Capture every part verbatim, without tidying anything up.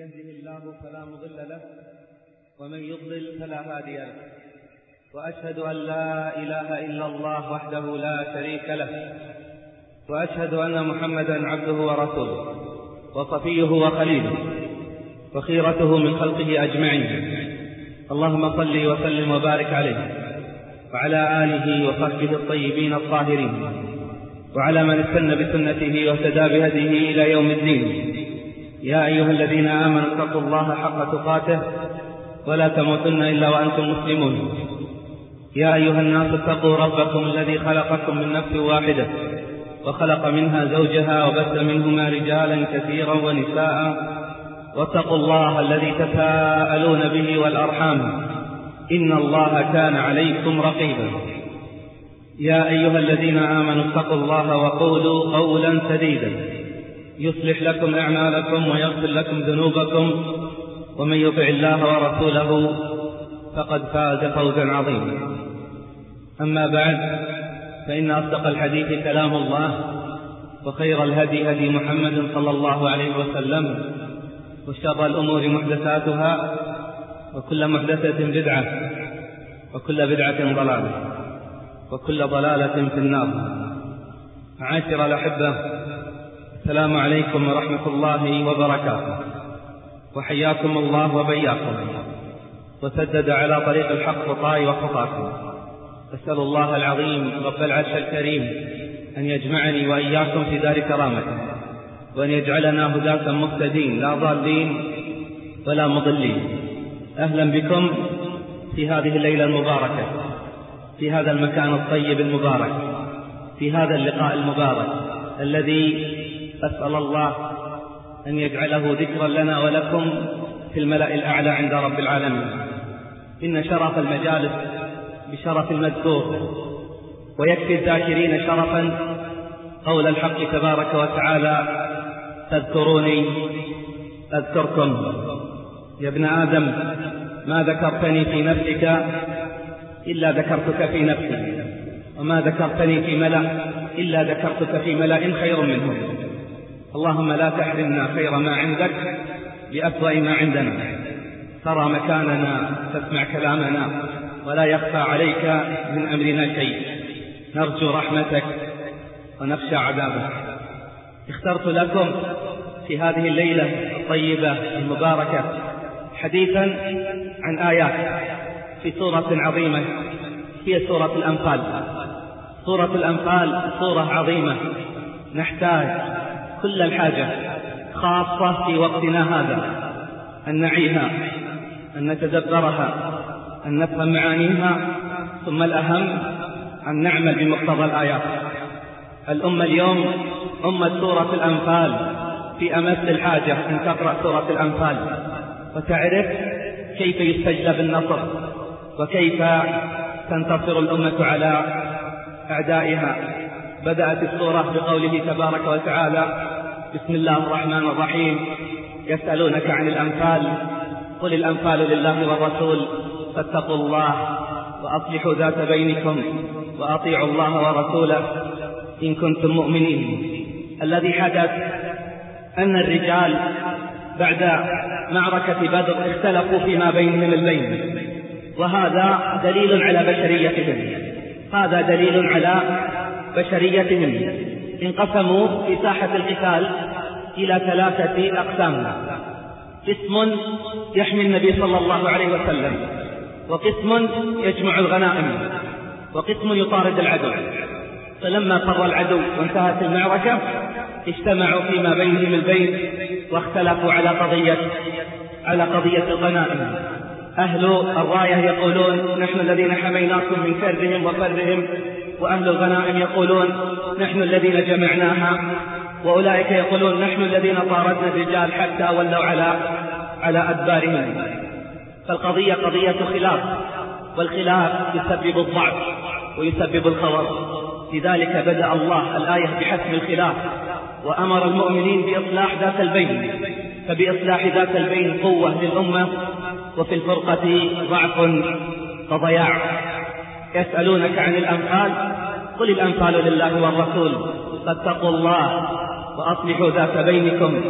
يهده الله فلا مضل له ومن يضلل فلا هادي له، وأشهد أن لا إله إلا الله وحده لا شريك له، وأشهد أن محمدا عبده ورسوله وصفيه وخليله وخيرته من خلقه أجمعين. اللهم صل وسلم وبارك عليه وعلى آله وصحبه الطيبين الطاهرين، وعلى من استنى بسنته واهتدى بهديه إلى يوم الدين. يا أيها الذين آمنوا اتقوا الله حق تقاته ولا تموتن إلا وأنتم مسلمون. يا أيها الناس اتقوا ربكم الذي خلقكم من نفس واحدة وخلق منها زوجها وبث منهما رجالا كثيرا ونساء، واتقوا الله الذي تساءلون به والأرحام إن الله كان عليكم رقيبا. يا أيها الذين آمنوا اتقوا الله وقولوا قولا سديدا يصلح لكم أعمالكم ويغفر لكم ذنوبكم، ومن يطع الله ورسوله فقد فاز فوزا عظيما. أما بعد، فإن أصدق الحديث كلام الله، وخير الهدي هدي محمد صلى الله عليه وسلم، وشر الأمور محدثاتها، وكل محدثة بدعة، وكل بدعة ضلالة، وكل ضلالة في النار. معاشر الأحبة، السلام عليكم ورحمة الله وبركاته، وحياكم الله وبياكم، وسدد على طريق الحق خطاي وخطاكم. أسأل الله العظيم رب العرش الكريم أن يجمعني وإياكم في دار كرامته، وأن يجعلنا هداة مهتدين لا ضالين ولا مضلين. أهلا بكم في هذه الليلة المباركة، في هذا المكان الطيب المبارك، في هذا اللقاء المبارك الذي أسأل الله أن يجعله ذكرا لنا ولكم في الملأ الأعلى عند رب العالمين. إن شرف المجالس بشرف المذكور، ويكفي الذاكرين شرفا قول الحق تبارك وتعالى: تذكروني أذكركم. يا ابن آدم، ما ذكرتني في نفسك إلا ذكرتك في نفسي، وما ذكرتني في ملأ إلا ذكرتك في ملأ خير منهم. اللهم لا تحرمنا خير ما عندك بأسوأ ما عندنا. ترى مكاننا، تسمع كلامنا، ولا يخفى عليك من أمرنا شيء. نرجو رحمتك ونخشى عذابك. اخترت لكم في هذه الليلة الطيبة المباركة حديثا عن آيات في سورة عظيمة هي سورة الأنفال. سورة الأنفال سورة عظيمة نحتاج كل الحاجة، خاصة في وقتنا هذا، أن نعيها، أن نتدبرها، أن نفهم معانيها، ثم الأهم أن نعمل بمقتضى الآيات. الأمة اليوم أمة سورة الأنفال في أمس الحاجة أن تقرأ سورة الأنفال وتعرف كيف يستجلب النصر، وكيف تنتصر الأمة على أعدائها. بدأت السورة بقوله تبارك وتعالى: بسم الله الرحمن الرحيم. يسألونك عن الأنفال، قل الأنفال لله والرسول، فاتقوا الله وأصلحوا ذات بينكم وأطيعوا الله ورسوله إن كنتم مؤمنين. الذي حدث أن الرجال بعد معركة بدر اختلفوا فيما بينهم البين، وهذا دليل على بشريتهم، هذا دليل على بشريتهم. انقسموا في ساحة القتال إلى ثلاثة أقسام: قسم يحمي النبي صلى الله عليه وسلم، وقسم يجمع الغنائم، وقسم يطارد العدو. فلما فر العدو وانتهت المعركة اجتمعوا فيما بينهم البين واختلفوا على قضية على قضية الغنائم. أهل الراية يقولون: نحن الذين حميناكم من كرهم وفرهم، وأهل الغنائم يقولون: نحن الذين جمعناها، وأولئك يقولون: نحن الذين طاردنا الرجال حتى ولوا على على أدبارهم. فالقضية قضية خلاف، والخلاف يسبب الضعف ويسبب الخور. لذلك بدأ الله الآية بحسم الخلاف، وأمر المؤمنين بإصلاح ذات البين. فبإصلاح ذات البين قوة للأمة، وفي الفرقة ضعف وضياع. يسألونك عن الأنفال، قل الأنفال لله والرسول، فاتقوا الله وأصلحوا ذات بينكم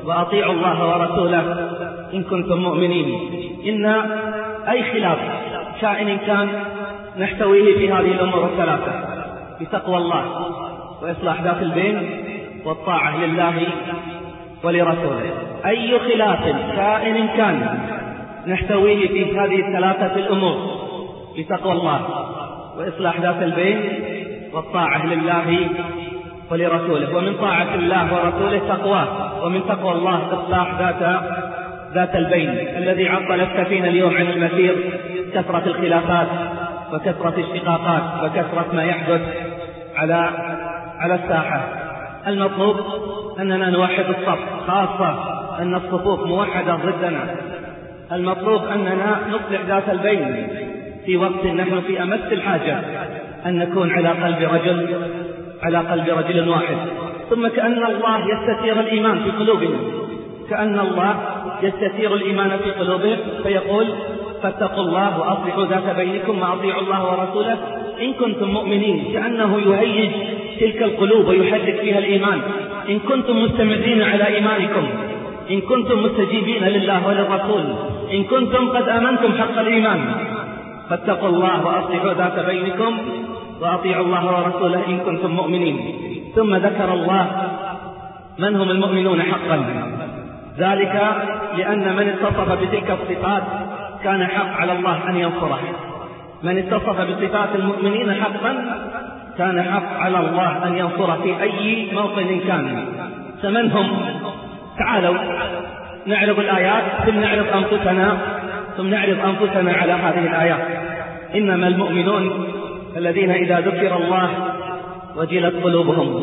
وأطيعوا الله ورسوله إن كنتم مؤمنين. إن أي خلاف كائن كان نحتويه في هذه الأمور الثلاثة: بتقوى الله وإصلاح ذات البين والطاعة لله ولرسوله. أي خلاف كائن كان نحتويه في هذه الثلاثة الأمور: بتقوى الله وإصلاح ذات البين والطاعة لله ولرسوله. ومن طاعة الله ورسوله تقواه، ومن تقوى الله إصلاح ذات ذات البين. الذي عطل السفينة اليوم عن المسير كثرة الخلافات وكثرة الشقاقات وكثرة ما يحدث على على الساحة. المطلوب أننا نوحد الصف، خاصة أن الصفوف موحدة ضدنا. المطلوب أننا نصلح ذات البين في وقت نحن في أمس الحاجة أن نكون على قلب رجل على قلب رجل واحد. ثم كأن الله يستثير الإيمان في قلوبهم، كأن الله يستثير الإيمان في قلوبهم فيقول: فاتقوا الله وأصلحوا ذات بينكم وأطيعوا الله ورسوله إن كنتم مؤمنين. كأنه يهيج تلك القلوب ويحرك فيها الإيمان. إن كنتم مستمرين على إيمانكم، إن كنتم مستجيبين لله وللرسول، إن كنتم قد آمنتم حق الإيمان، فاتقوا الله وأصلحوا ذات بينكم وأطيعوا الله ورسوله إن كنتم مؤمنين. ثم ذكر الله من هم المؤمنون حقا، ذلك لأن من اتصف بتلك الصفات كان حق على الله أن ينصره. من اتصف بصفات المؤمنين حقا كان حق على الله أن ينصره في أي موطن كان. فمن هم؟ تعالوا نعرض الآيات ثم نعرض أنفسنا ثم نعرض أنفسنا على هذه الآيات. إنما المؤمنون الذين إذا ذكر الله وجلت قلوبهم.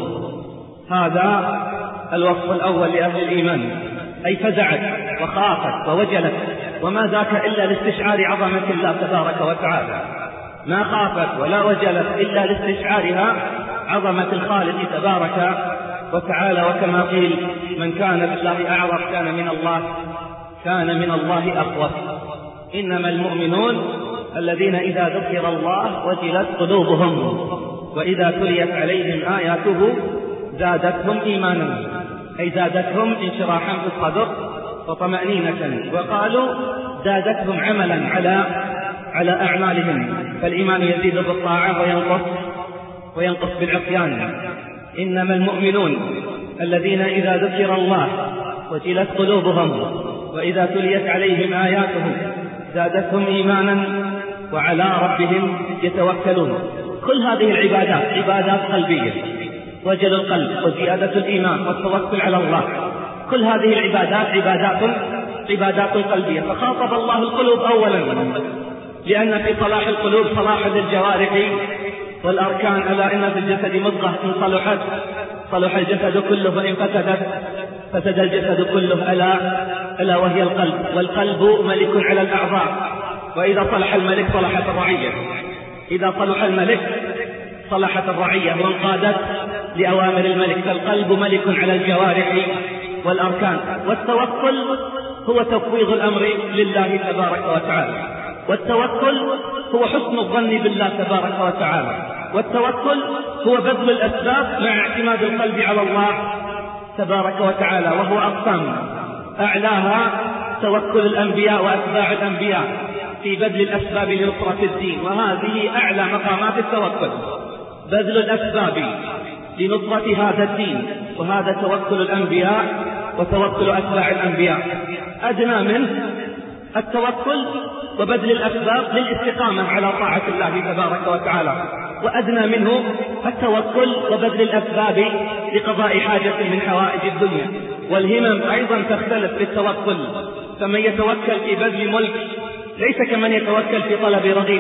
هذا الوصف الأول لأهل الإيمان، أي فزعت وخافت ووجلت، وما ذاك إلا لاستشعار عظمة الله تبارك وتعالى. ما خافت ولا وجلت إلا لاستشعارها عظمة الخالق تبارك وتعالى. وكما قيل: من كان بالله أعرف كان من الله كان من الله أخوف. إنما المؤمنون الذين إذا ذكر الله وجلت قلوبهم وإذا تليت عليهم آياته زادتهم إيمانا، أي زادتهم انشراحا في الصدر وطمأنينة. وقالوا زادتهم عملا على على أعمالهم، فالإيمان يزيد بالطاعة وينقص وينقص بالعصيان. إنما المؤمنون الذين إذا ذكر الله وجلت قلوبهم وإذا تليت عليهم آياته زادتهم إيمانا وعلى ربهم يتوكلون. كل هذه العبادات عبادات قلبية: وجل القلب وزيادة الإيمان والتوكل على الله. كل هذه العبادات عبادات عبادات قلبية. فخاطب الله القلوب أولا، لأن في صلاح القلوب صلاح للجوارح والأركان. ألا إن في الجسد مضغة إن صلحت صلح الجسد كله وإن فسدت فسد الجسد كله، ألا ألا وهي القلب. والقلب ملك على الأعضاء، وإذا صلح الملك صلحت الرعية. إذا صلح الملك صلحت الرعية وانقادت لأوامر الملك. فالقلب ملك على الجوارح والأركان. والتوكل هو تفويض الأمر لله تبارك وتعالى. والتوكل هو حسن الظن بالله تبارك وتعالى. والتوكل هو بذل الأسباب مع اعتماد القلب على الله تبارك وتعالى. وهو أقسام، أعلاها توكل الأنبياء وأتباع الأنبياء في بذل الأسباب لنصرة الدين، وهذه أعلى مقامات التوكل، بذل الأسباب لنصرة هذا الدين، وهذا توكل الأنبياء وتوكل أتباع الأنبياء. أدنى منه التوكل وبذل الأسباب للاستقامة على طاعة الله تبارك وتعالى، وأدنى منه التوكل وبذل الأسباب لقضاء حاجة من حوائج الدنيا. والهمم أيضا تختلف في التوكل، فمن يتوكل في بذل ملك ليس كمن يتوكل في طلب رغيف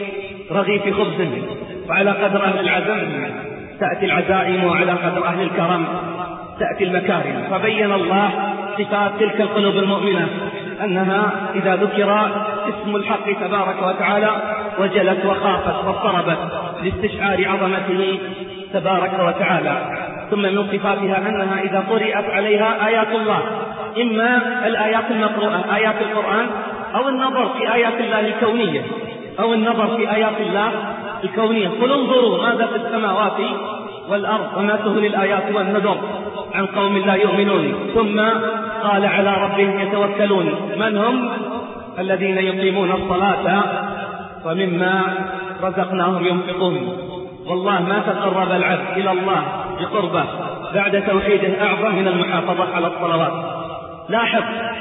رغيف خبز. وعلى قدر أهل العزم تأتي العزائم، وعلى قدر أهل الكرم تأتي المكارم. فبين الله صفات تلك القلوب المؤمنة أنها إذا ذكر اسم الحق تبارك وتعالى وجلت وخافت واضطربت لاستشعار عظمته تبارك وتعالى. ثم من صفاتها أنها إذا قرأت عليها آيات الله، إما الآيات المقروءة آيات القرآن، أو النظر في آيات الله الكونية أو النظر في آيات الله الكونية. قل انظروا ماذا في السماوات والأرض وما تغني الآيات والنذر عن قوم لا يؤمنون. ثم قال على ربهم يتوكلون. من هم؟ الذين يقيمون الصلاة ومما رزقناهم ينفقون. والله ما تقرب العبد إلى الله بقربه بعد توحيده أعظم من المحافظة على الصلوات. لاحظ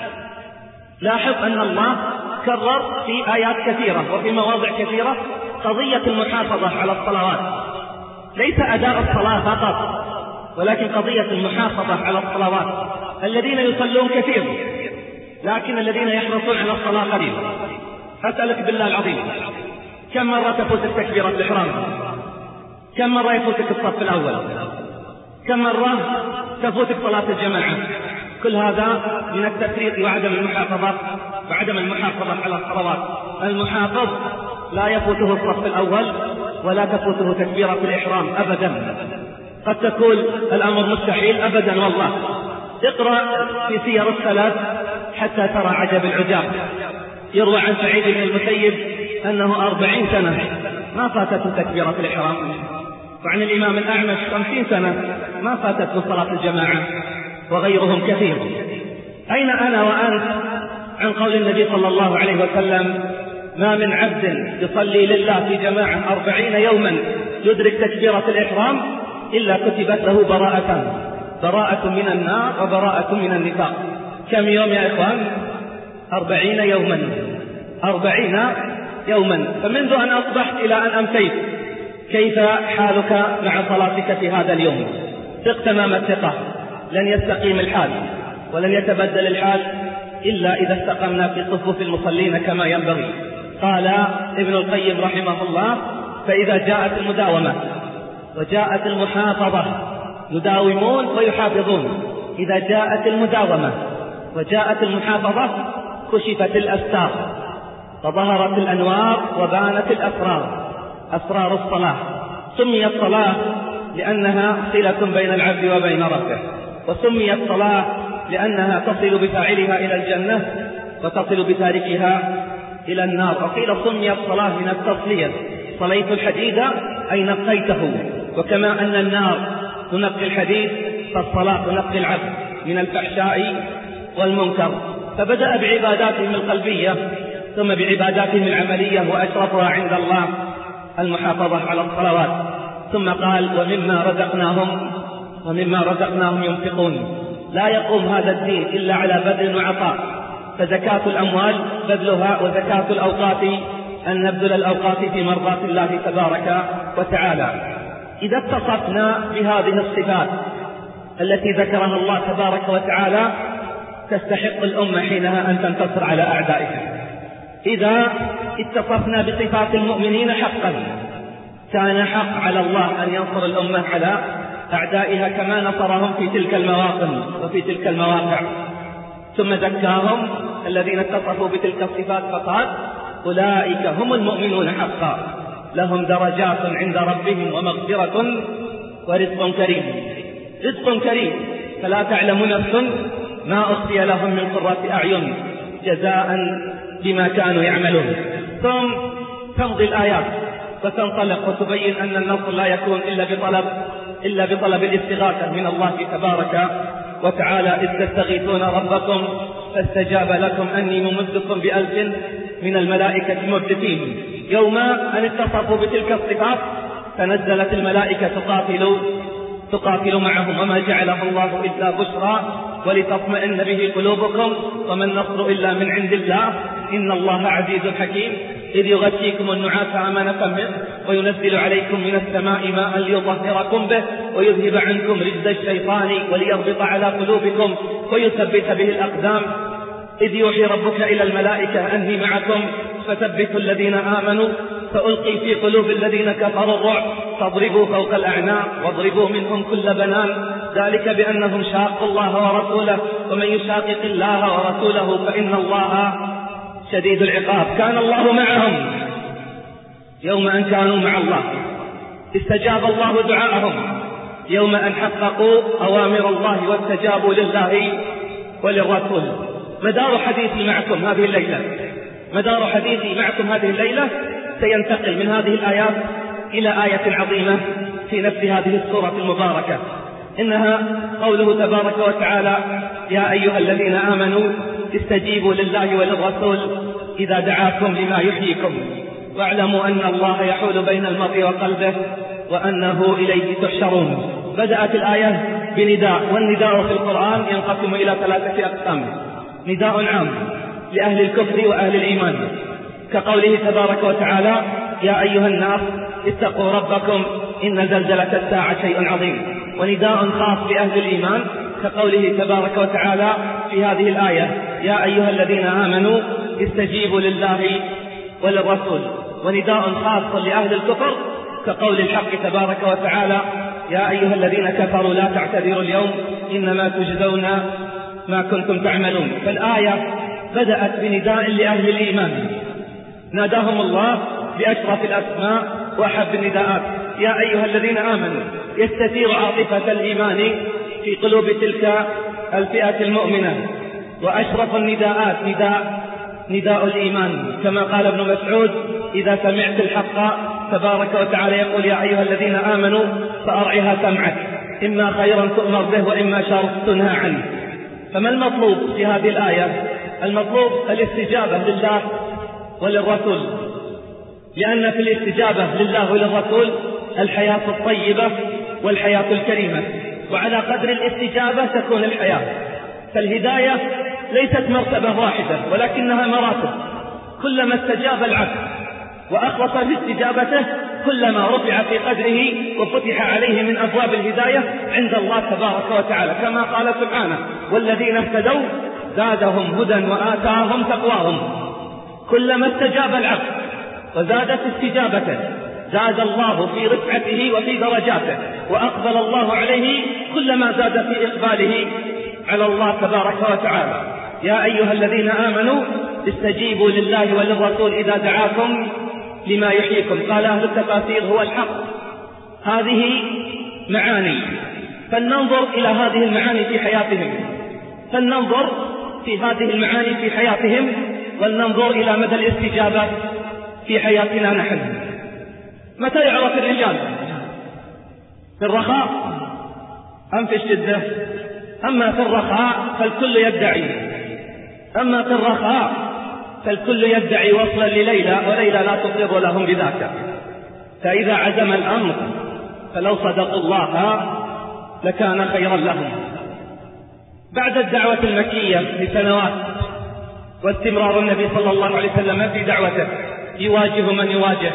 لاحظ أن الله كرر في آيات كثيرة وفي مواضع كثيرة قضية المحافظة على الصلوات، ليس أداء الصلاة فقط، ولكن قضية المحافظة على الصلوات. الذين يصلون كثير لكن الذين يحرصون على الصلاة قليل. أسألك بالله العظيم، كم مرة تفوتك تكبيرة الإحرام؟ كم مرة يفوتك الصف الأول؟ كم مرة تفوتك صلاة الجماعة؟ كل هذا من التفريط وعدم المحافظة وعدم المحافظة على الصلوات. المحافظ لا يفوته الصف الأول ولا تفوته تكبيرة الإحرام أبدا. قد تكون الأمر مستحيل أبدا والله. اقرأ في سير السلف حتى ترى عجب العجاب. يروى عن سعيد بن المسيب أنه أربعين سنة ما فاتته تكبيرة الإحرام، وعن الإمام الأعمش خمسين سنة ما فاتته صلاة الجماعة، وغيرهم كثير. أين أنا وأنت عن قول النبي صلى الله عليه وسلم: ما من عبد يصلي لله في جماعة أربعين يوما يدرك تكبيرة الإحرام إلا كتبت له براءة، براءة من النار وبراءة من النفاق. كم يوم يا إخوان؟ أربعين يوما أربعين يوما. فمنذ أن أصبحت إلى أن أمسيت كيف حالك مع صلاتك في هذا اليوم؟ ثق تمام الثقة لن يستقيم الحال ولن يتبدل الحال إلا إذا استقمنا في صفوف المصلين كما ينبغي. قال ابن القيم رحمه الله: فإذا جاءت المداومة وجاءت المحافظة، يداومون ويحافظون، إذا جاءت المداومة وجاءت المحافظة كشفت الأستار وظهرت الأنوار وبانت الأسرار، أسرار الصلاة. سميت صلاة لأنها صلة بين العبد وبين ربه، وسميت صلاة لأنها تصل بفاعلها إلى الجنة وتصل بتاركها إلى النار. وقيل سميت صلاة من التصلية، صليت الحديد أي نقيته. وكما أن النار تنقي الحديد فالصلاة تنقي العبد من الفحشاء والمنكر. فبدأ بعباداتهم القلبية ثم بعباداتهم العملية، وأشرفها عند الله المحافظة على الصلوات. ثم قال: ومما رزقناهم ومما رزقناهم ينفقون. لا يقوم هذا الدين إلا على بذل وعطاء، فزكاة الأموال بذلها، وزكاة الأوقات أن نبذل الأوقات في مرضاة الله تبارك وتعالى. إذا اتصفنا بهذه الصفات التي ذكرها الله تبارك وتعالى تستحق الأمة حينها أن تنتصر على أعدائها. إذا اتصفنا بصفات المؤمنين حقا كان حق على الله أن ينصر الأمة على أعدائها كما نصرهم في تلك المواطن وفي تلك المواقع. ثم ذكاهم الذين اتصفوا بتلك الصفات فقال: أولئك هم المؤمنون حقا لهم درجات عند ربهم ومغفرة ورزق كريم. رزق كريم، فلا تعلم نفس ما أخفي لهم من قرة أعين جزاء بما كانوا يعملون. ثم تمضي الآيات وتنطلق وتبين أن النصر لا يكون إلا بطلب إلا بطلب الاستغاثة من الله تبارك وتعالى: إذ تستغيثون ربكم فاستجاب لكم أني ممدكم بألف من الملائكة مردفين. يوم أن اتصفوا بتلك الصفات تنزلت الملائكة تقاتل تقاتل معهم، وما جعله الله إلا بشرى ولتطمئن به قلوبكم وما النصر إلا من عند الله إن الله عزيز حكيم. إذ يغشيكم النعاس أمانة منه وينزل عليكم من السماء ماء ليطهركم به ويذهب عنكم رجز الشيطان وليربط على قلوبكم ويثبت به الأقدام. إذ يوحي ربك إلى الملائكة أني معكم فثبتوا الذين آمنوا فألقي في قلوب الذين كفروا الرعب فاضربوا فوق الأعناق واضربوا منهم كل بنان ذلك بأنهم شاقوا الله ورسوله ومن يشاقق الله ورسوله فإن الله شديد العقاب. كان الله معهم يوم أن كانوا مع الله، استجاب الله دعاءهم يوم أن حققوا أوامر الله واستجابوا لله وللرسول. مدار حديثي معكم هذه الليلة مدار حديثي معكم هذه الليلة سينتقل من هذه الآيات إلى آية عظيمة في نفس هذه السورة المباركة، إنها قوله تبارك وتعالى: يا أيها الذين آمنوا استجيبوا لله وللرسول إذا دعاكم لما يحييكم واعلموا أن الله يحول بين المرء وقلبه وأنه إليه تحشرون. بدأت الآية بنداء، والنداء في القرآن ينقسم إلى ثلاثة أقسام: نداء عام لأهل الكفر وأهل الإيمان كقوله تبارك وتعالى: يا أيها الناس اتقوا ربكم إن زلزلة الساعة شيء عظيم. ونداء خاص لأهل الإيمان كقوله تبارك وتعالى في هذه الآية: يا أيها الذين آمنوا استجيبوا لله وللرسول. ونداء خاص لأهل الكفر كقول الحق تبارك وتعالى: يا أيها الذين كفروا لا تعتذروا اليوم إنما تجزون ما كنتم تعملون. فالآية بدأت بنداء لأهل الإيمان، ناداهم الله بأشرف الأسماء وأحب النداءات: يا أيها الذين آمنوا. يستثير عاطفة الإيمان في قلوب تلك الفئة المؤمنة. وأشرف النداءات نداء نداء الإيمان، كما قال ابن مسعود: إذا سمعت الحق تبارك وتعالى يقول يا أيها الذين آمنوا فأرعها سمعك، إما خيرا تؤمر به وإما شر تنهى عنه. فما المطلوب في هذه الآية؟ المطلوب الاستجابة لله وللرسول، لأن في الاستجابة لله وللرسول الحياة الطيبة والحياة الكريمة، وعلى قدر الاستجابة تكون الحياة. فالهداية ليست مرتبة واحدة ولكنها مراتب، كلما استجاب العبد وأخلص في استجابته كلما رفع في قدره وفتح عليه من أبواب الهداية عند الله تبارك وتعالى، كما قال سبحانه: والذين اهتدوا زادهم هدى وآتاهم تقواهم. كلما استجاب العبد وزادت استجابته زاد الله في رفعته وفي درجاته، وأقبل الله عليه كلما زاد في إقباله على الله تبارك وتعالى. يا أيها الذين آمنوا استجيبوا لله وللرسول إذا دعاكم لما يحييكم. قال أهل التفاسير: هو الحق. هذه معاني، فلننظر إلى هذه المعاني في حياتهم، فلننظر في هذه المعاني في حياتهم ولننظر إلى مدى الاستجابة في حياتنا نحن. متى يعرف الرجال؟ في الرخاء أم في الشدة؟ أما في الرخاء فالكل يدعي أما في الرخاء فالكل يدعي وصلا لليلى، وليلى لا تقر لهم بذاك. فإذا عزم الأمر فلو صدقوا الله لكان خيرا لهم. بعد الدعوة المكية لسنوات واستمرار النبي صلى الله عليه وسلم في دعوته يواجه من يواجه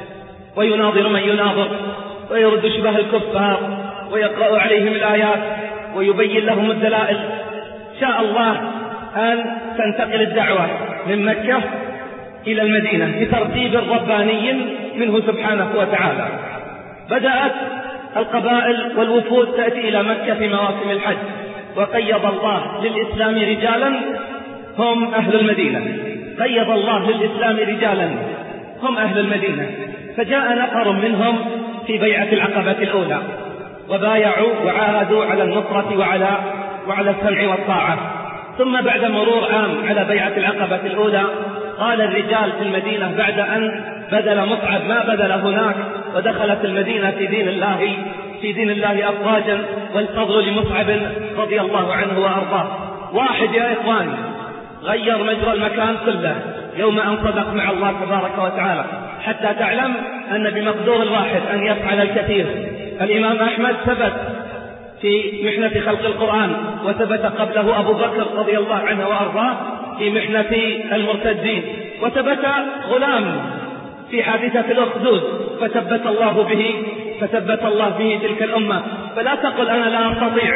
ويناظر من يناظر ويرد شبه الكفار ويقرأ عليهم الآيات ويبين لهم الدلائل، شاء الله أن تنتقل الدعوة من مكة إلى المدينة بترتيب رباني منه سبحانه وتعالى. بدأت القبائل والوفود تأتي إلى مكة في مواسم الحج، وقيض الله للإسلام رجالا هم أهل المدينة، قيض الله للإسلام رجالا هم أهل المدينة. فجاء نفر منهم في بيعة العقبة الأولى وبايعوا وعاهدوا على النصرة وعلى وعلى السمع والطاعة. ثم بعد مرور عام على بيعة العقبة الأولى قال الرجال في المدينة بعد أن بذل مصعب ما بذل هناك ودخلت المدينة في دين الله في دين الله أفواجا، والفضل لمصعب رضي الله عنه وأرضاه. واحد يا إخوان غير مجرى المكان كله يوم أن صدق مع الله تبارك وتعالى، حتى تعلم أن بمقدور الواحد أن يفعل الكثير. الإمام أحمد ثبت في محنة خلق القرآن، وثبت قبله أبو بكر رضي الله عنه وأرضاه في محنة المرتدين، وثبت غلام في حادثة الأخدود فثبت الله به فثبت الله به تلك الأمة. فلا تقل أنا لا أستطيع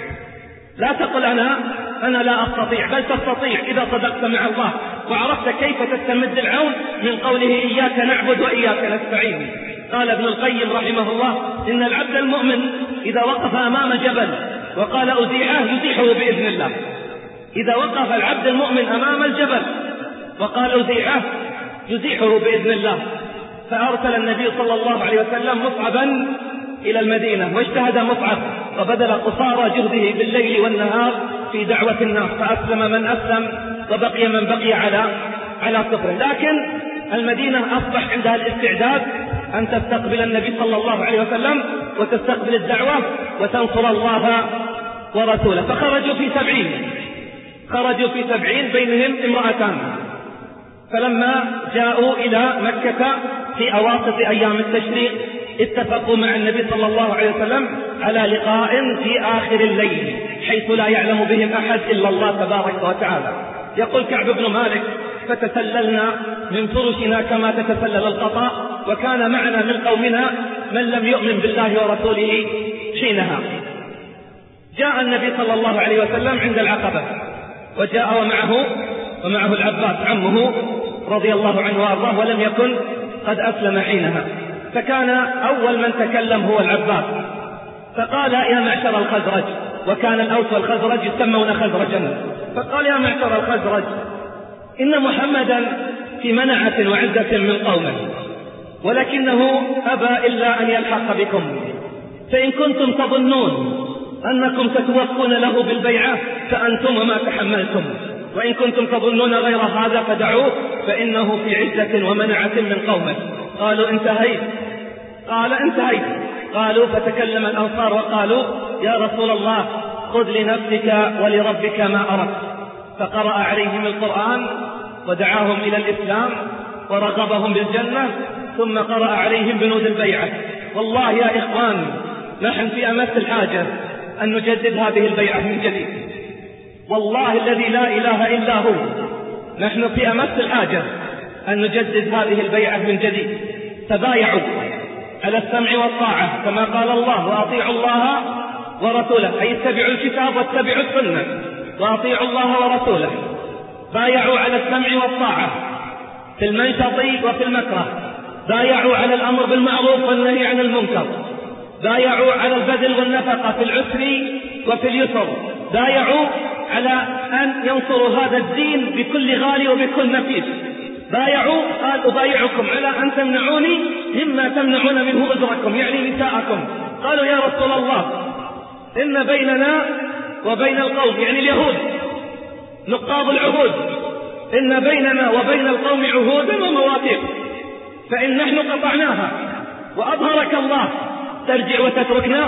لا تقل أنا أنا لا أستطيع بل تستطيع إذا صدقت مع الله وعرفت كيف تستمد العون من قوله إياك نعبد وإياك نستعين. قال ابن القيم رحمه الله: إن العبد المؤمن إذا وقف أمام جبل وقال أزيحه يزيحه بإذن الله. إذا وقف العبد المؤمن أمام الجبل وقال أزيحه يزيحه بإذن الله. فأرسل النبي صلى الله عليه وسلم مصعبا إلى المدينة، واجتهد مصعب وبذل قصارى جهده بالليل والنهار في دعوة الناس، فأسلم من أسلم وبقي من بقي على على كفره. لكن المدينة أصبح عندها الاستعداد أن تستقبل النبي صلى الله عليه وسلم وتستقبل الدعوة وتنصر الله ورسوله. فخرجوا في سبعين خرجوا في سبعين بينهم امرأتان. فلما جاءوا إلى مكة في أواسط أيام التشريق اتفقوا مع النبي صلى الله عليه وسلم على لقاء في آخر الليل حيث لا يعلم بهم أحد إلا الله تبارك وتعالى. يقول كعب بن مالك: فتسللنا من فرشنا كما تتسلل القطا، وكان معنا من قومنا من لم يؤمن بالله ورسوله حينها. جاء النبي صلى الله عليه وسلم عند العقبة، وجاء ومعه ومعه العباس عمه رضي الله عنه وارضاه، ولم يكن قد أسلم حينها. فكان أول من تكلم هو العباس، فقال: يا معشر الخزرج، وكان الأوس والخزرج يسمون خزرجا، فقال: يا معشر الخزرج، إن محمدا في منعة وعزة من قومه، ولكنه أبى إلا أن يلحق بكم، فإن كنتم تظنون أنكم ستوفون له بالبيعة فأنتم وما تحملتم، وإن كنتم تظنون غير هذا فدعوه، فإنه في عزة ومنعة من قومه. قالوا: انتهيت. قال: انتهيت. قالوا: فتكلم الأنصار وقالوا: يا رسول الله، خذ لنفسك ولربك ما أردت. فقرأ عليهم القرآن ودعاهم إلى الإسلام ورغبهم بالجنة، ثم قرأ عليهم بنود البيعة. والله يا إخوان، نحن في أمس الحاجة أن نجدد هذه البيعة من جديد، والله الذي لا إله إلا هو، نحن في أمس الحاجة أن نجدد هذه البيعة من جديد. تبايعوا على السمع والطاعة كما قال الله: وأطيعوا الله ورسوله، أي اتبعوا الكتاب واتبعوا السنة وأطيعوا الله ورسوله. بايعوا على السمع والطاعة في المنشط وفي المكره، بايعوا على الأمر بالمعروف والنهي عن المنكر، بايعوا على البذل والنفقة في العسر وفي اليسر، بايعوا على أن ينصروا هذا الدين بكل غالي وبكل نفيس. بايعوا، قال: أبايعكم على أن تمنعوني مما تمنعون منه أجركم، يعني نساءكم. قالوا: يا رسول الله، إن بيننا وبين القوم، يعني اليهود نقاض العهود، إن بيننا وبين القوم عهودا ومواثيق، فإن نحن قطعناها وأظهرك الله ترجع وتتركنا؟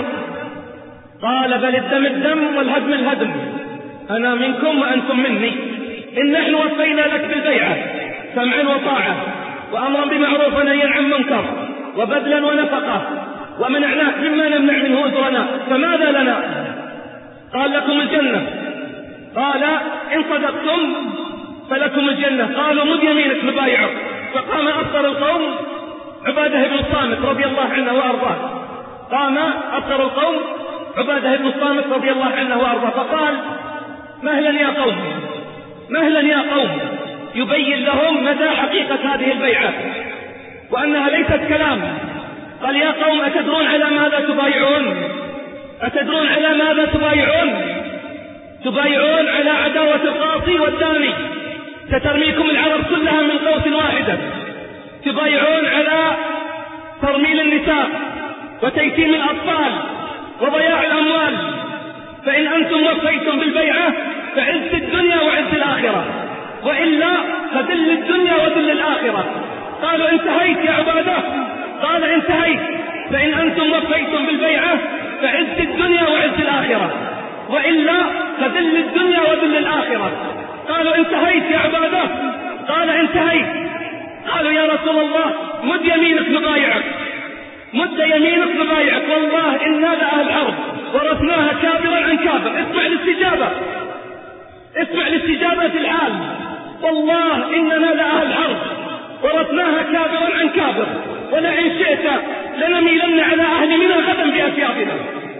قال: بل الدم الدم والهدم الهدم، أنا منكم وأنتم مني. إن نحن وفينا لك بالبيعة سمعا وطاعة وأمرا بمعروف ونهيا عن منكر وبذلا ونفقة، ومنعناك مما نمنع منه أجرنا، فماذا لنا؟ قال: لكم الجنة. قال: إن صدقتم فلكم الجنة. قالوا: مد يمينك نبايعك. فقام أكثر القوم عبادة بن الصامت رضي الله عنه وأرضاه، قام أكثر القوم عبادة بن الصامت رضي الله عنه وأرضاه، فقال: مهلا يا قوم، مهلا يا قوم، يبين لهم مدى حقيقة هذه البيعة وأنها ليست كلام. قال: يا قوم، أتدرون على ماذا تبايعون؟ أتدرون على ماذا تبايعون؟ تبايعون على عداوة القاصي والداني، سترميكم العرب كلها من قوس واحدة. تبايعون على ترميل النساء وتيتيم الأطفال وضياع الأموال، فإن أنتم وفيتم بالبيعة فعز الدنيا وعز الآخرة، وإلا فذل الدنيا وذل الآخرة. قالوا: انتهيت يا عبادة. قال: انتهيت، فإن أنتم وفيتم بالبيعة فعز الدنيا وعز الآخرة، وإلا فذل الدنيا وذل الآخرة. قالوا: انتهيت يا عبادة. قال: انتهيت. قالوا: يا رسول الله، مد يمينك نبايعك، مد يمينك نبايعك، والله إنا لأهل الأرض ورثناها كابرا عن كابر. اسمع الاستجابة، اسمع الاستجابة الحال. والله إننا لأهل الأرض ورثناها كابرا عن كابر، ولئن شئت لنميلن على أهل منى غدا بأسيافنا،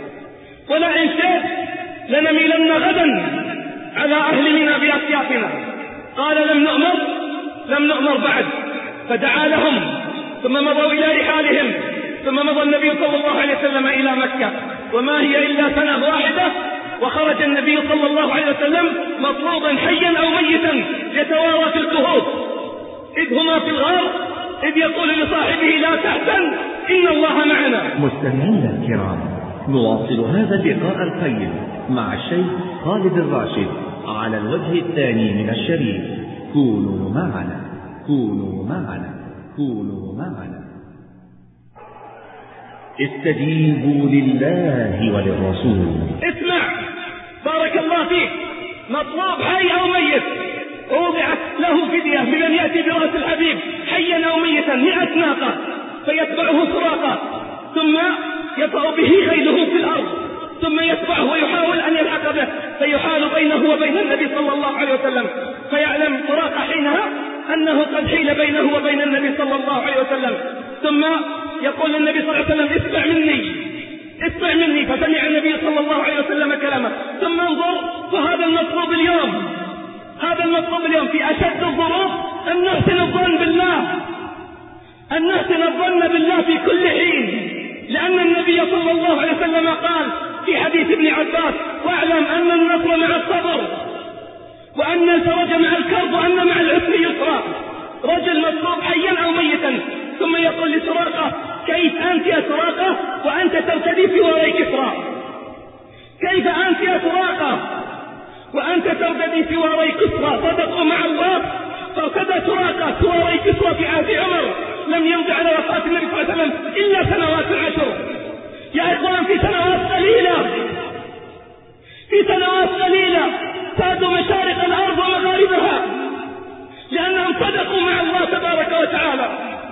ولئن شئت لنميلن غدا على أهل منى بأسيافنا. قال: لم نؤمر لم نؤمر بعد. فدعا لهم ثم مضوا إلى رحالهم، ثم مضى النبي صلى الله عليه وسلم إلى مكة، وما هي إلا سنة واحدة، وخرج النبي صلى الله عليه وسلم مطلوبا حيا أو ميتا يتوارى في الكهوف، إذ هما في الغار، إذ يقول لصاحبه: لا تحزن إن الله معنا. مستمعينا الكرام، نواصل هذا اللقاء القيم مع الشيخ خالد الراشد على الوجه الثاني من الشريط. كونوا معنا، كونوا معنا، كونوا معنا. استجيبوا لله وللرسول. اسمع بارك الله فيك، مطلوب حي أو ميت، وضعت له فدية بمن يأتي برأس الحبيب حيا أو ميتا مئة ناقة، فيتبعه سراقة ثم يطأ به خيله في الأرض، ثم يتبعه ويحاول أن يلحق به، فيحال بينه وبين النبي صلى الله عليه وسلم، فيعلم سراقة حينها أنه قد حيل بينه وبين النبي صلى الله عليه وسلم، ثم يقول النبي صلى الله عليه وسلم اسمع مني اسمع مني، فسمع النبي صلى الله عليه وسلم كلامه، ثم انظر، فهذا المطلوب اليوم، هذا المطلوب اليوم في أشد الظروف، أن نحسن الظن بالله، أن نحسن الظن بالله في كل حين، لأن النبي صلى الله عليه وسلم قال في حديث ابن عباس واعلم أن النصر مع الصبر وأن الفرج مع الكرب وأن مع العسر يسرا. رجل مطلوب حيا أو ميتا، ثم يقول لسراقة كيف أنت يا سراقة وأنت ترتدي في وراء كسرى؟ كيف أنت يا سراقة وأنت ترتدي في وراء كسرى؟ صدقوا مع الله، فارتدى سراقة في وراء كسرى في عهد عمر، لم يمضي على وفاة النبي صلى الله عليه وسلم إلا سنوات عشر. يا إخوان في سنوات قليلة في سنوات قليلة سادوا مشارق الأرض ومغاربها، لأنهم صدقوا مع الله تبارك وتعالى،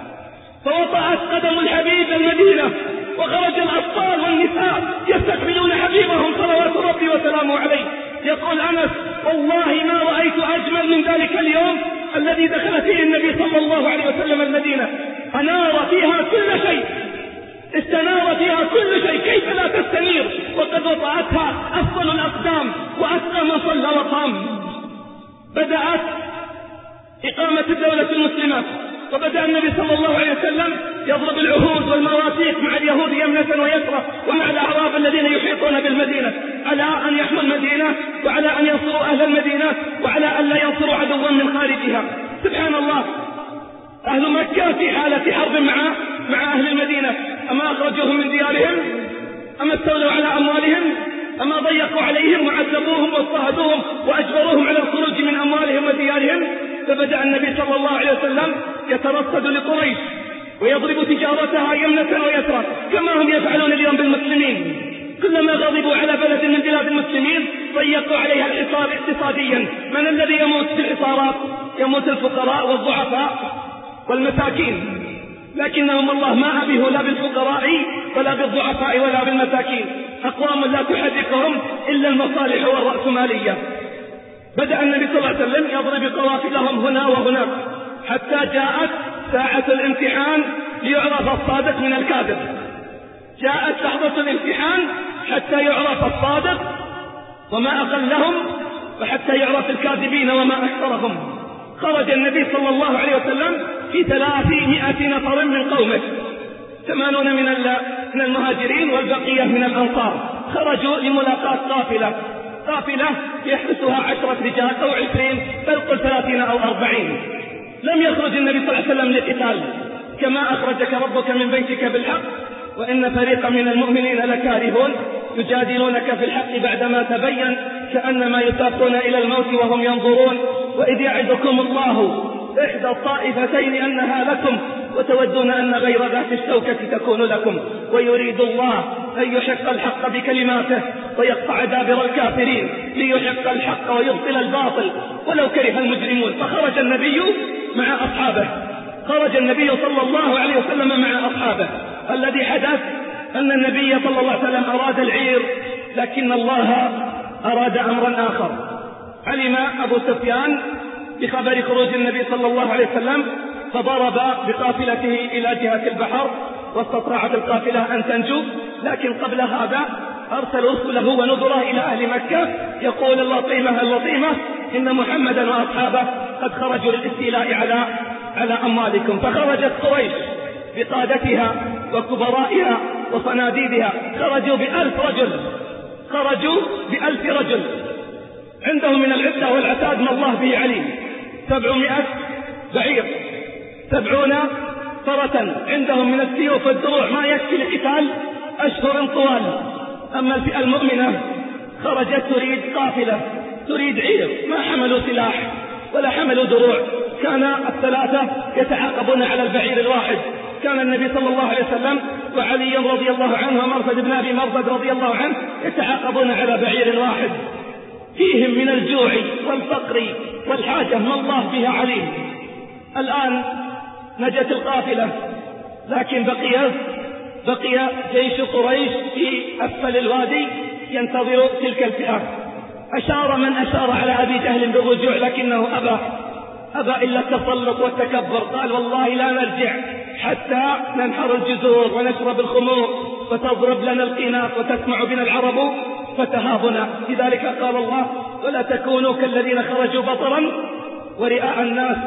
فوطأت قدم الحبيب المدينة، وخرج الأطفال والنساء يستقبلون حبيبهم صلوات ربي وسلامه عليه. يقول أنس والله ما رأيت أجمل من ذلك اليوم الذي دخل فيه النبي صلى الله عليه وسلم المدينة، أنار فيها كل شيء، استنار فيها كل شيء، كيف لا تستنير وقد وطأتها أفضل الأقدام وأتقى من صلى وقام. بدأت إقامة الدولة المسلمة، وبدأ النبي صلى الله عليه وسلم يضرب العهود والمواثيق مع اليهود يمنة ويسرى ومع الأعراب الذين يحيطون بالمدينة على أن يحموا المدينة وعلى أن ينصروا أهل المدينة وعلى أن لا ينصروا عدوا من خارجها. سبحان الله، أهل مكة في حالة حرب مع مع أهل المدينة، أما أخرجوهم من ديارهم أما استولوا على أموالهم أما ضيقوا عليهم وعذبوهم واضطهدوهم وأجبروهم على الخروج من أموالهم وديارهم. فبدأ النبي صلى الله عليه وسلم يترصد لقريش ويضرب تجارتها يمنة ويسرى كما هم يفعلون اليوم بالمسلمين، كلما غضبوا على بلد من بلاد المسلمين ضيقوا عليها الحصار اقتصاديا. من الذي يموت في الحصارات؟ يموت الفقراء والضعفاء والمساكين، لكنهم الله ما أبيه لا بالفقراء ولا بالضعفاء ولا بالمساكين، أقوام لا تحركهم إلا المصالح والرأسمالية. بدأ النبي صلى الله عليه وسلم يضرب قوافلهم هنا وهناك حتى جاءت ساعة الامتحان ليعرف الصادق من الكاذب، جاءت لحظة الامتحان حتى يعرف الصادق وما أقلهم وحتى يعرف الكاذبين وما أكثرهم. خرج النبي صلى الله عليه وسلم في ثلاثمائة نفر من قومه، ثمانون من من المهاجرين والبقية من الأنصار، خرجوا لملاقاة قافلة قافلة يحرسها عشرة رجال أو عشرين بل قل ثلاثين أو أربعين. لم يخرج النبي صلى الله عليه وسلم للقتال، كما أخرجك ربك من بيتك بالحق وإن فريقا من المؤمنين لكارهون يجادلونك في الحق بعدما تبين كأنما يساقون إلى الموت وهم ينظرون، وإذ يعدكم الله إحدى الطائفتين أنها لكم وتودون أن غير ذات الشوكة تكون لكم، ويريد الله أن يحق الحق بكلماته ويقطع دابر الكافرين ليحق الحق ويبطل الباطل ولو كره المجرمون. فخرج النبي مع أصحابه، خرج النبي صلى الله عليه وسلم مع أصحابه. الذي حدث أن النبي صلى الله عليه وسلم أراد العير، لكن الله أراد أمرا آخر. علم أبو سفيان بخبر خروج النبي صلى الله عليه وسلم فضرب بقافلته إلى جهة البحر واستطاعت القافلة أن تنجو، لكن قبل هذا أرسل رسله ونذره إلى أهل مكة يقول اللطيمة اللطيمة إن محمدا وأصحابه قد خرجوا للاستيلاء على على أموالكم. فخرجت قريش بقادتها وكبرائها وصناديدها، خرجوا بألف رجل خرجوا بألف رجل عندهم من العدة والعتاد ما الله به عليم، سبعمائة بعير، سبعون فرسا، عندهم من السيوف والدروع ما يكفي لقتال أشهر طوال. أما الفئة المؤمنة خرجت تريد قافلة، تريد عير، ما حملوا سلاح ولا حملوا دروع، كان الثلاثة يتعاقبون على البعير الواحد. كان النبي صلى الله عليه وسلم وعلي رضي الله عنه ومرثد بن أبي مرثد رضي الله عنه يتعاقبون على بعير واحد، فيهم من الجوع والفقر والحاجة ما الله بها عليم. الآن نجت القافلة، لكن بقي بقي جيش قريش في أسفل الوادي ينتظر تلك الفئة. أشار من أشار على أبي جهل بالرجوع، لكنه أبى أبى إلا التسلط والتكبر، قال والله لا نرجع حتى ننحر الجزور ونشرب الخمور وتضرب لنا القينات وتسمع بنا العرب فتهابنا. لذلك قال الله: ولا تكونوا كالذين خرجوا بطرا ورئاء الناس.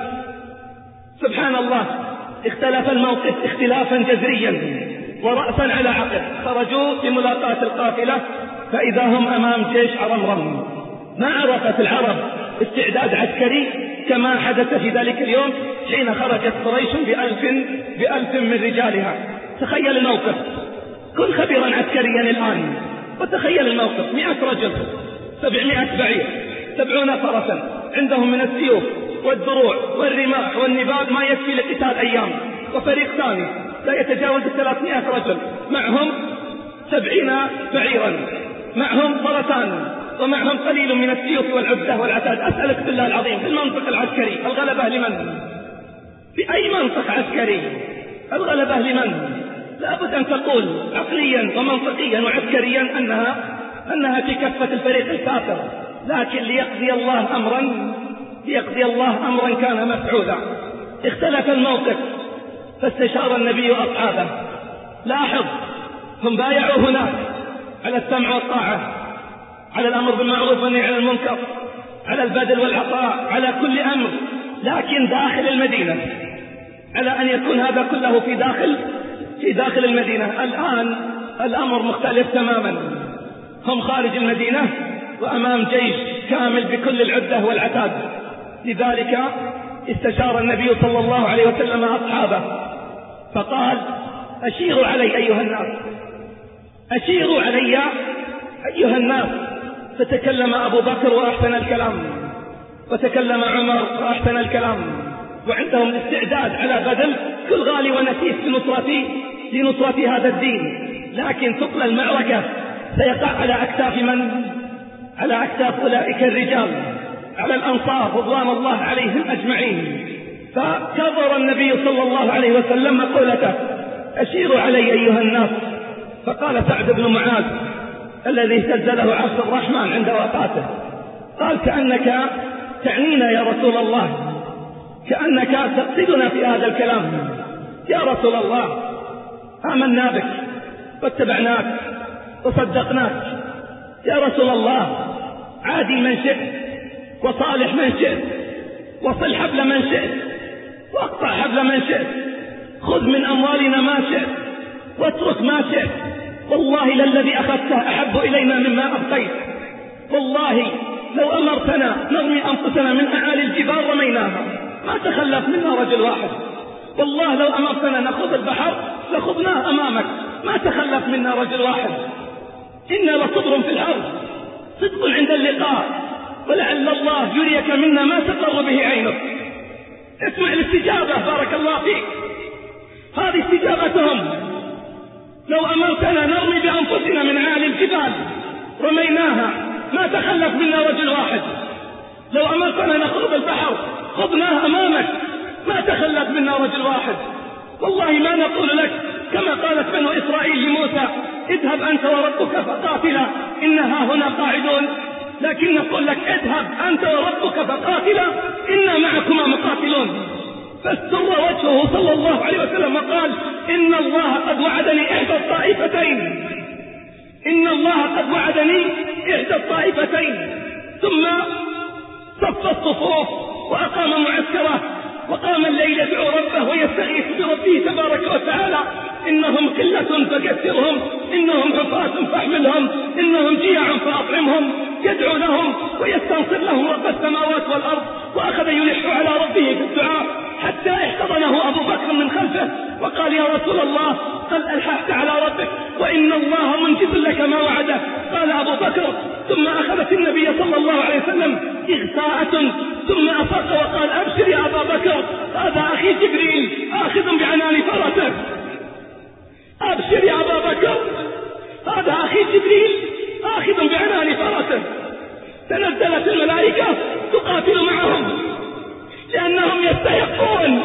سبحان الله، اختلف الموقف اختلافا جذريا ورأسا على عقب. خرجوا لملاقاة القافلة فإذا هم أمام جيش عرمرم. ما عرفت العرب استعداد عسكري كما حدث في ذلك اليوم حين خرجت قريش بألف, بألف من رجالها. تخيل الموقف، كن خبيرا عسكريا الآن وتخيل الموقف: مئة رجل، سبعمائة بعير، سبعون فرسا، عندهم من السيوف والدروع والرماح والنبال ما يكفي لقتال أيام، وفريق ثاني لا يتجاوز ثلاثمائة رجل معهم سبعين بعيرا، معهم فرسان، ومعهم قليل من السيوف والعدة والعتاد. أسألك بالله العظيم، في المنطق العسكري الغلبة لمن؟ في أي منطق عسكري الغلبة لمن؟ لابد أن تقول عقليا ومنطقيا وعسكريا أنها أنها في كفة الفريق الكافر، لكن ليقضي الله أمرا ليقضي الله أمرا كان مفعولا. اختلف الموقف فاستشار النبي أصحابه. لاحظ، هم بايعوا هناك على السمع والطاعة، على الأمر بالمعروف والنهي عن المنكر، على البذل والعطاء، على كل أمر، لكن داخل المدينة، على أن يكون هذا كله في داخل في داخل المدينة. الآن الأمر مختلف تماما، هم خارج المدينة وأمام جيش كامل بكل العدة والعتاد. لذلك استشار النبي صلى الله عليه وسلم أصحابه فقال: أشيروا علي أيها الناس، أشيروا علي أيها الناس. فتكلم أبو بكر وأحسن الكلام، وتكلم عمر وأحسن الكلام، وعندهم استعداد على بذل كل غالي ونفيس لنصرة لنصرة هذا الدين. لكن ثقل المعركة سيقع على أكتاف من؟ على أكتاف أولئك الرجال، على الأنصار رضوان الله عليهم أجمعين. فكبر النبي صلى الله عليه وسلم مقولته: أشيروا علي أيها الناس. فقال سعد بن معاذ الذي اهتز له عرش الرحمن عند وفاته، قال: كأنك تعنينا يا رسول الله، كأنك تقصدنا في هذا الكلام. يا رسول الله، آمنا بك واتبعناك وصدقناك. يا رسول الله، عادي من شئت وصالح من شئت، وصل حبل من شئت واقطع حبل من شئت، خذ من أموالنا ما شئت واترك ما شئت. والله للذي أخذته أحب إلينا مما أبقيت. والله لو أمرتنا نرمي أنفسنا من أعالي الجبال رميناها، ما تخلف منا رجل واحد. والله لو أمرتنا نخوض البحر لخضناه أمامك، ما تخلف منا رجل واحد. إنا لصبر في الأرض، صدق عند اللقاء، ولعل الله يريك منا ما تقر به عينك. اسمع الاستجابة، بارك الله فيك. هذه استجابتهم: لو أمرتنا نرمي بأنفسنا من أعالي الجبال رميناها، ما تخلف منا رجل واحد. لو أمرتنا نخوض البحر خضناه أمامك، ما تخلف منا رجل واحد. والله ما نقول لك كما قالت بنو إسرائيل لموسى: اذهب أنت وربك فقاتلا إنها هنا قاعدون، لكن نقول لك: اذهب أنت وربك فقاتلا إنا معكما مقاتلون. فاستر وجهه صلى الله عليه وسلم وقال: إن الله قد وعدني إحدى الطائفتين، إن الله قد وعدني إحدى الطائفتين. ثم صف الصفوف وأقام معسكره، وقام الليل يدعو ربه ويستغيث بربه تبارك وتعالى: إنهم قلة فكثرهم، إنهم حفاة فاحملهم، إنهم جياع فأطعمهم. يدعو لهم ويستنصر لهم رب السماوات والأرض، وأخذ يلح على ربه في الدعاء حتى احتضنه أبو بكر من خلفه وقال: يا رسول الله، هل ألححت على ربك وإن الله منجز لك ما وعده؟ قال أبو بكر. ثم أخذت النبي صلى الله عليه وسلم إغثاءة، ثم أفاق وقال: أبشر يا أبا بكر، هذا أخي جبريل آخذ بعنان فرسه. أبشر نزلت الملائكة تقاتل معهم، لأنهم يستحقون،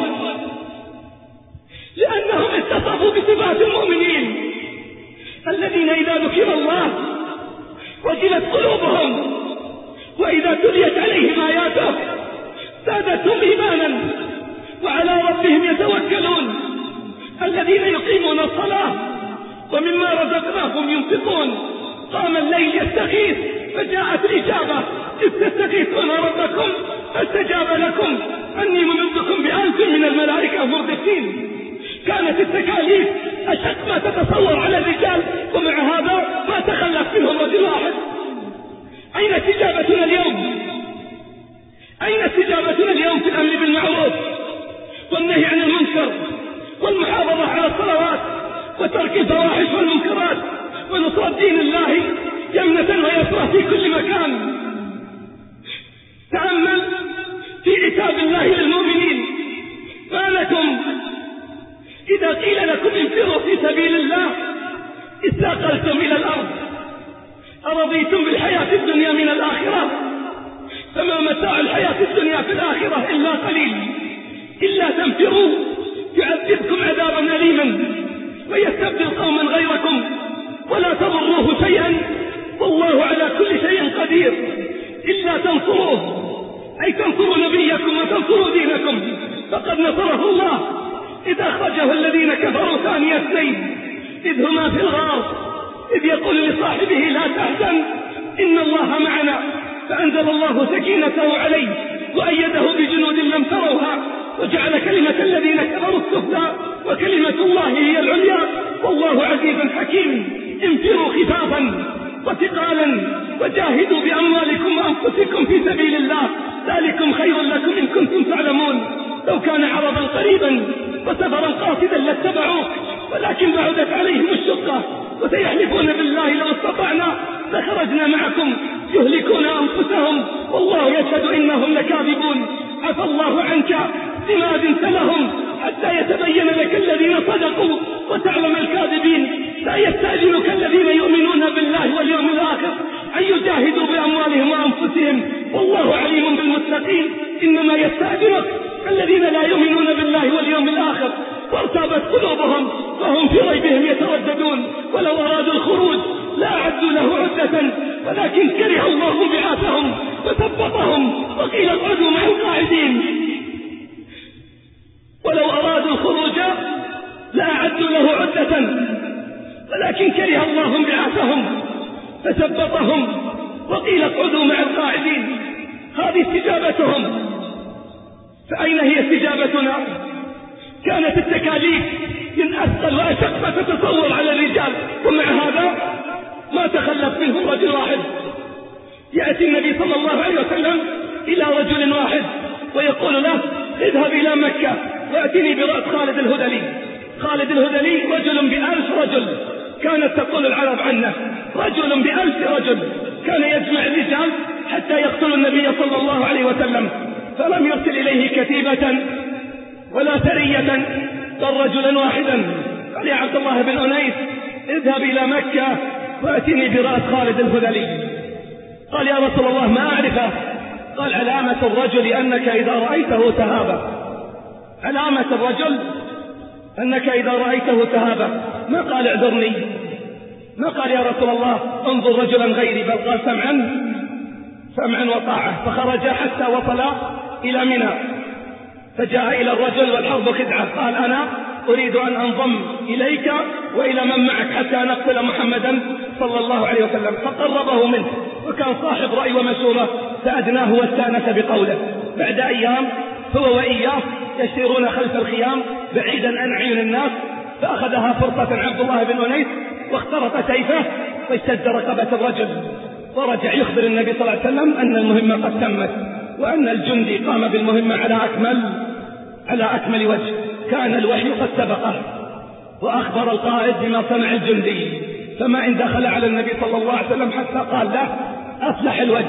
لأنهم اتصفوا بصفات المؤمنين الذين إذا ذكر الله وجلت قلوبهم، وإذا تليت عليهم آياته زادتهم إيمانا وعلى ربهم يتوكلون، الذين يقيمون الصلاة ومما رزقناهم ينفقون. قام الليل يستغيث فجاءت الإجابة، إذ تستغيثون ربكم فاستجاب لكم أني ممدكم بألف من الملائكة مردفين. كانت التكاليف أشق ما تتصور على الرجال، ومع هذا ما تخلف منهم رجل واحد. أين استجابتنا اليوم؟ أين استجابتنا اليوم في الأمر بالمعروف والنهي عن المنكر والمحافظة على الصلوات وترك الفواحش والمنكرات ونصرة دين الله يمنة ويسرى في كل مكان؟ تأمل في عتاب الله للمؤمنين، ما لكم إذا قيل لكم انفروا في سبيل الله استاقلتم إلى الأرض، أرضيتم بالحياة الدنيا من الآخرة؟ فما متاع الحياة الدنيا في الآخرة إلا قليل. إلا تنفروا يعذبكم عذابا أليما ويستبدل قوما غيركم ولا تضروه شيئا والله على كل شيء قدير. إلا تنصروه أي تنصروا نبيكم وتنصروا دينكم فقد نصره الله إذ أخرجه الذين كفروا ثاني اثنين إذ هما في الغار إذ يقول لصاحبه لا تحزن إن الله معنا، فأنزل الله سكينته عليه وأيده بجنود لم تروها وجعل كلمة الذين كفروا السفلى وكلمة الله هي العليا والله عزيز حكيم. انفروا خفافا وثقالا وجاهدوا بأموالكم وأنفسكم في سبيل الله ذلكم خير لكم إن كنتم تعلمون. لو كان عرضا قريبا وسفرا قاصدا لاتبعوك ولكن بعدت عليهم الشقة وسيحلفون بالله لو استطعنا لخرجنا معكم يهلكون أنفسهم والله يشهد إنهم لكاذبون. عفى الله عنك لما أذنت لهم حتى يتبين لك الذين صدقوا وتعلم الكاذبين. لا يستأذنك الذين يؤمنون بالله واليوم الآخر أن يجاهدوا بأموالهم وأنفسهم والله عليم بالمتقين. إنما يستأذنك الذين لا يؤمنون بالله واليوم الآخر وارتابت قلوبهم فهم في ريبهم يترددون. ولو أرادوا الخروج لا أعدوا له عدة ولكن كره الله بعاثهم وثبطهم وقيل اقعدوا مع القاعدين. ولو أرادوا الخروج لا أعدوا له عدة ولكن كره الله بعاثهم فثبطهم وقيل اقعدوا مع القاعدين. هذه استجابتهم. فأين هي استجابتنا؟ كانت التكاليف من أثقل وأشق ما تتصور على الرجال، ومع هذا ما تخلف منهم رجل واحد. يأتي النبي صلى الله عليه وسلم إلى رجل واحد ويقول له اذهب إلى مكة وأتني برأس خالد الهذلي. خالد الهذلي رجل بألف رجل، كانت تقول العرب عنه رجل بألف رجل، كان يجمع الرجال حتى يقتل النبي صلى الله عليه وسلم، فلم يرسل إليه كتيبة ولا سرية بل رجلا واحدا. قال يا عبد الله بن أنيس اذهب إلى مكة وأتني برأس خالد الهذلي. قال يا رسول الله ما أعرفه. قال علامة الرجل أنك إذا رأيته تهابه. علامة الرجل أنك إذا رأيته تهابه. ما قال اعذرني، ما قال يا رسول الله انظر رجلا غيري، بل قال سمعا سمعا وطاعة. فخرج حتى وصل إلى منى فجاء إلى الرجل والحرب خدعة. قال أنا أريد أن أنضم إليك وإلى من معك حتى نقتل محمدا صلى الله عليه وسلم. فقربه منه وكان صاحب رأي ومشورة فأدناه واستأنس بقوله. بعد أيام هو وإياه يسيرون خلف الخيام بعيدا عن عيون الناس، فأخذها فرصة عبد الله بن أنيس واخترط سيفه فاشتد رقبة الرجل ورجع يخبر النبي صلى الله عليه وسلم أن المهمة قد تمت وأن الجندي قام بالمهمة على أكمل على أكمل وجه. كان الوحي قد سبقه وأخبر القائد بما صنع الجندي، فما إن دخل على النبي صلى الله عليه وسلم حتى قال له أفلح الوجه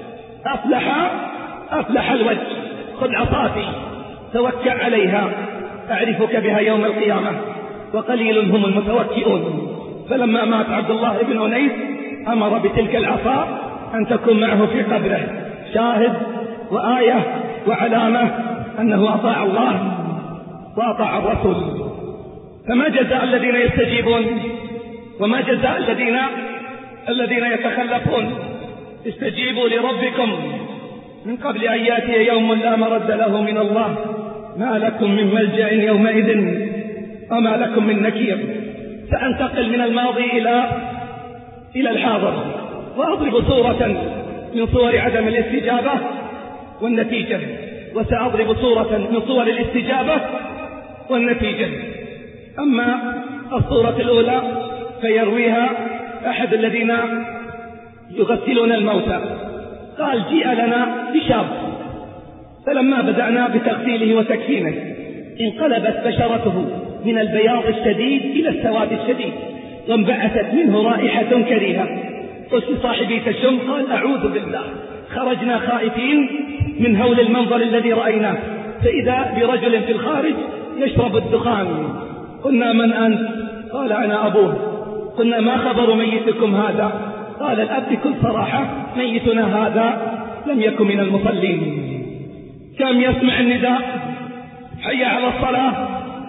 أفلح أفلح الوجه، خذ عصاتي توكع عليها أعرفك بها يوم القيامة وقليل هم المتوكئون. فلما مات عبد الله بن أنيس أمر بتلك العصا أن تكون معه في قبره شاهد وآية وعلامة أنه أطاع الله وأطاع الرسول. فما جزاء الذين يستجيبون وما جزاء الذين الذين يتخلفون؟ استجيبوا لربكم من قبل أن يأتي يوم لا مرد له من الله ما لكم من ملجأ يومئذ وما لكم من نكير. سأنتقل من الماضي إلى إلى الحاضر وأضرب صورة من صور عدم الاستجابة والنتيجة، وسأضرب صورة من صور الاستجابة والنتيجة. أما الصورة الأولى فيرويها أحد الذين يغسلون الموتى، قال جيء لنا بشاب فلما بدأنا بتغسيله وتكفينه انقلبت بشرته من البياض الشديد إلى السواد الشديد وانبعثت منه رائحة كريهة. قلت لصاحبي تشم؟ قال أعوذ بالله. خرجنا خائفين من هول المنظر الذي رأيناه، فإذا برجل في الخارج يشرب الدخان. قلنا من أنت؟ قال أنا أبوه. قلنا ما خبر ميتكم هذا؟ قال الأب بكل صراحة ميتنا هذا لم يكن من المصلين، كم يسمع النداء حي على الصلاة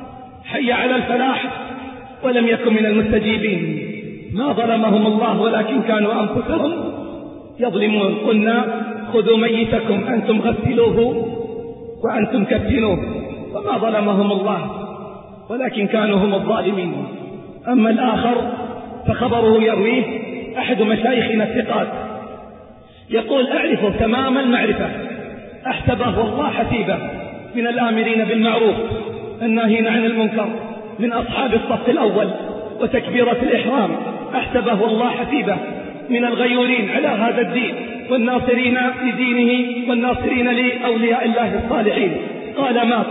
حي على الفلاح ولم يكن من المستجيبين. ما ظلمهم الله ولكن كانوا أنفسهم يظلمون. قلنا خذوا ميتكم أنتم غسلوه وأنتم كفنوه، وما ظلمهم الله ولكن كانوا هم الظالمين. أما الآخر فخبره يرويه أحد مشايخنا الثقات، يقول أعرفه تمام المعرفة، أحسبه والله حسيبه، من الآمرين بالمعروف الناهين عن المنكر، من أصحاب الصف الأول وتكبيرة الإحرام، أحسبه والله حسيبه، من الغيورين على هذا الدين والناصرين لدينه والناصرين لأولياء الله الصالحين. قال مات.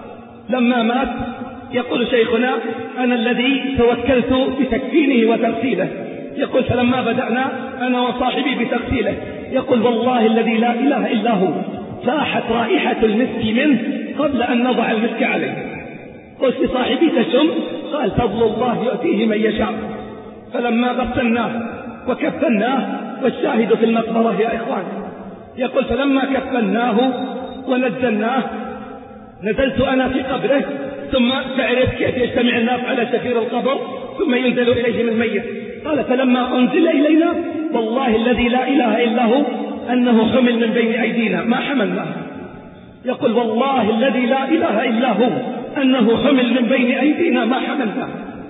لما مات يقول شيخنا أنا الذي توكلت بتكفينه وتغسيله. يقول فلما بدأنا أنا وصاحبي بتغسيله، يقول والله الذي لا إله إلا هو فاحت رائحة المسك منه قبل أن نضع المسك عليه. قلت لصاحبي تشم؟ قال فضل الله يؤتيه من يشاء. فلما غسلناه وكفناه، والشاهد في المقبرة يا إخوان، يقول فلما كفناه ونزلناه نزلت أنا في قبره، ثم تعرف كيف يجتمع الناس على شفير القبر ثم ينزل إليهم الميت. قال فلما أنزل إلينا والله الذي لا إله إلا هو أنه حمل من بين أيدينا ما حملناه. يقول والله الذي لا إله إلا هو أنه حمل من بين أيدينا ما حملناه.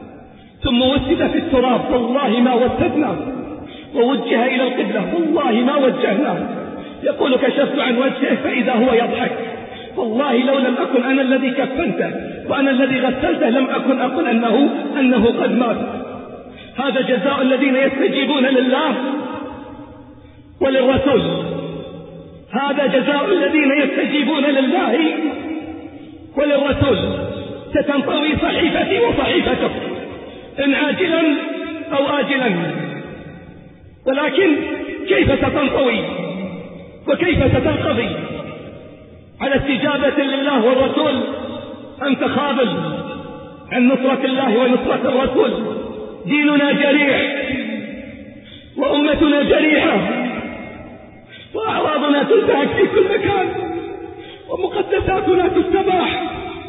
ثم وسد في التراب والله ما وسدناه، ووجه إلى القبلة والله ما وجهناه. يقول كشفت عن وجهه فإذا هو يضحك. والله لو لم أكن أنا الذي كفنته وأنا الذي غسلته لم أكن أقول أنه, أنه قد مات. هذا جزاء الذين يستجيبون لله وللرسول، هذا جزاء الذين يستجيبون لله وللرسول. ستنطوي صحيفتي وصحيفتك إن عاجلا أو آجلا، ولكن كيف ستنطوي وكيف ستنقضي؟ على استجابة لله والرسول أنت خاذل عن نصرة الله ونصرة الرسول. ديننا جريح وأمتنا جريحة وأعراضنا تنتهك في كل مكان ومقدساتنا تستباح،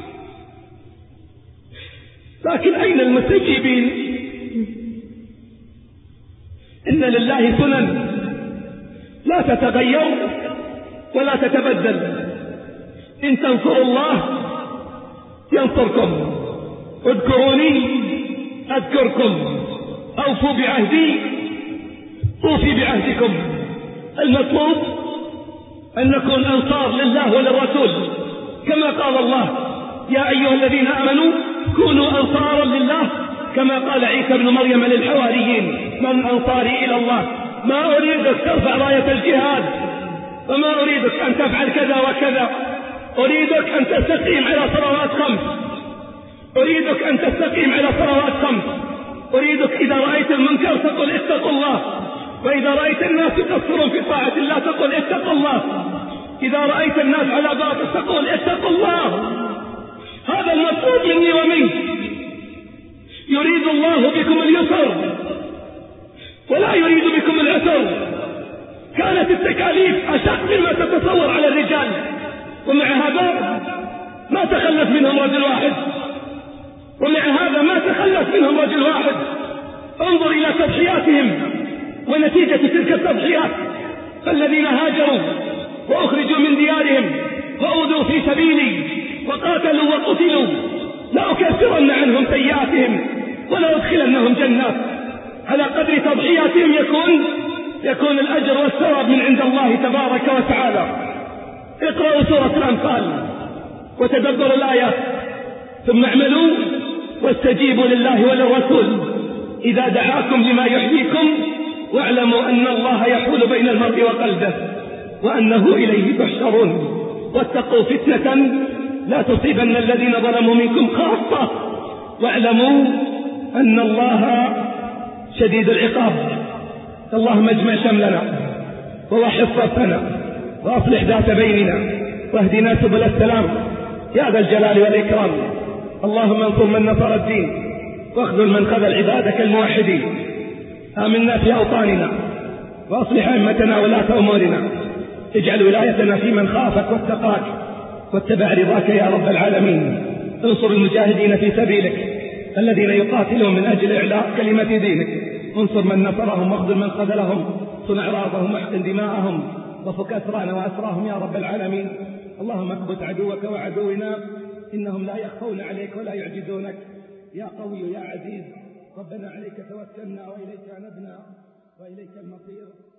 لكن أين المستجيبين؟ إن لله سنن لا تتغير ولا تتبدل. إن تنصروا الله ينصركم، اذكروني أذكركم، أوفوا بعهدي أوفي بعهدكم. المطلوب أن نكون أنصار لله وللرسول كما قال الله يا أيها الذين آمنوا كونوا أنصارا لله، كما قال عيسى بن مريم للحواريين من أنصاري إلى الله. ما أريدك ترفع راية الجهاد، وما أريدك أن تفعل كذا وكذا، أريدك أن تستقيم على صلوات خمس، أريدك أن تستقيم على صلوات خمس، أريدك إذا رأيت المنكر تقول اتقوا الله، وإذا رأيت الناس يقصرون في طاعة الله تقول اتقوا الله، إذا رأيت الناس على باطل تقول اتقوا الله. هذا المطلوب مني ومنك. يريد الله بكم اليسر ولا يريد بكم العسر. كانت التكاليف أشق مما تتصور على الرجال، ومع هذا ما تخلف منهم رجل واحد، ومع هذا ما تخلف منهم رجل واحد. انظر إلى تضحياتهم ونتيجة تلك التضحيات، فالذين هاجروا وأخرجوا من ديارهم وأوذوا في سبيلي وقاتلوا وقتلوا لأكفرن عنهم سيئاتهم ولأدخلنهم جنات. على قدر تضحياتهم يكون يكون الأجر والثواب من عند الله تبارك وتعالى. اقرأوا سورة الأنفال وتدبروا الآيات، ثم اعملوا واستجيبوا لله وللرسول إذا دعاكم لما يحييكم واعلموا أن الله يحول بين المرء وقلبه وأنه إليه تحشرون. واتقوا فتنة لا تصيبن الذين ظلموا منكم خاصة واعلموا أن الله شديد العقاب. اللهم اجمع شملنا ووحد صفنا وأصلح ذات بيننا واهدنا سبل السلام يا ذا الجلال والإكرام. اللهم انصر من نصر الدين واخذل من خذل عبادك الموحدين. آمنا في أوطاننا وأصلح أئمتنا ولاة أمورنا. اجعل ولايتنا في من خافك واتقاك واتبع رضاك يا رب العالمين. انصر المجاهدين في سبيلك الذين يقاتلون من أجل إعلاء كلمة دينك. انصر من نصرهم واخذل من خذلهم. صن أعراضهم واحقن دماءهم وفك أسرانا وأسراهم يا رب العالمين. اللهم اكبت عدوك وعدونا إنهم لا يخفون عليك ولا يعجزونك يا قوي يا عزيز. ربنا عليك توكلنا وإليك أنبنا وإليك المصير.